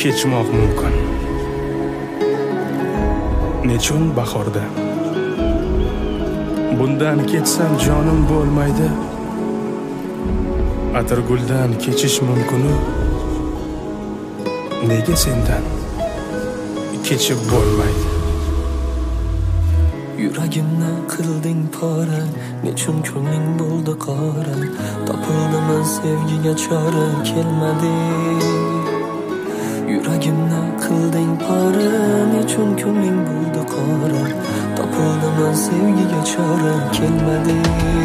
kechmoq mumkin. Nechun bahorda bundan ketsam jonim bo'lmaydi. Atirguldan kechish mumkin-u, nega sendan kechib bo'lmaydi? Yuragimni qilding pora, nechun ko'ngling bo'ldi qora? Topildimi sevgiga chora, kelmadi. Yuragimni qilding pora, nechun ko'ngling bo'ldi qora? Topildimi sevgiga chora, kelmadi.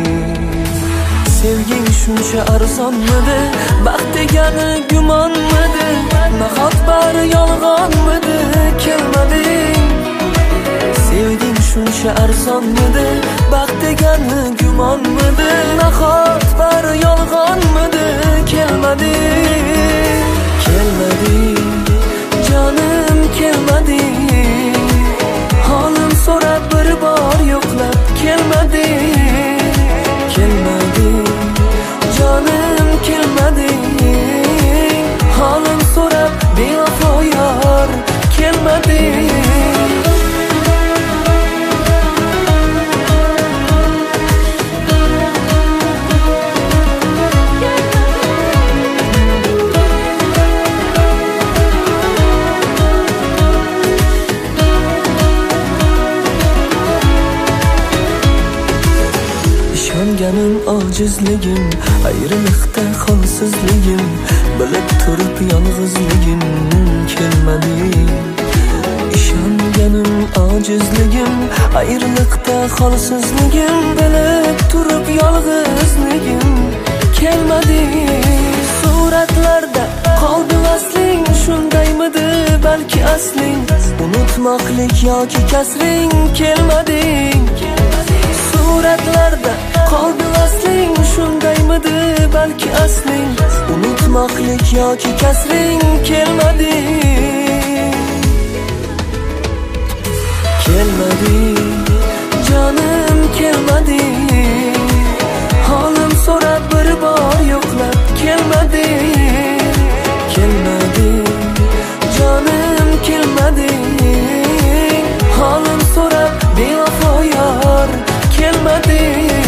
Sevging shuncha arzonmidi? Baxt degani gumonmidi? Nahot bari yolg'onmidi? Kelmadi. Sevging shuncha arzonmidi? Baxt degani gumonmidi? Nahot bari yolg'onmidi? Kelmadi. Kelmadi, jonim kelmadi. Holim so'rab bir bor yo'qlab kelmadi. Kelmadi, jonim kelmadi. Holim so'rab bevafo yor kelmadi. Ishonganim ojizligim, ayriliqda holsizligim, bilib turib yolg'izligim kelmadi. Ishonganim ojizligim, ayriliqda holsizligim, bilib turib yolg'izligim kelmadi. Suratlarda qoldi asling, shundaymidi balki asling? Unutmoqlik yoki kasring kelmadi. Suratlarda qoldi asling, shundaymidi balki asling? Unutmoqlik yoki kasring kelmadi. Kelmadi, jonim kelmadi. Holim so'rab bir bor yo'qlab kelmadi. Kelmadi, jonim kelmadi. Holim so'rab bevafo yor kelmadi.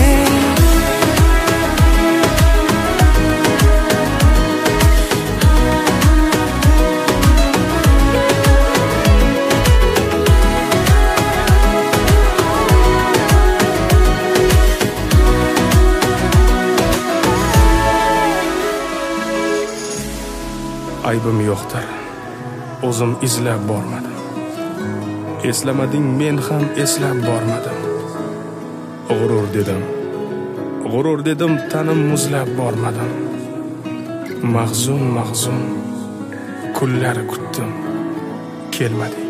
Aybim yo'qdir, o'zim izlab bormadim. Eslamading, men ham eslab bormadim. G'urur dedim, tanim muzlab bormadim. Mahzun kunlar kutdim, kelmadi.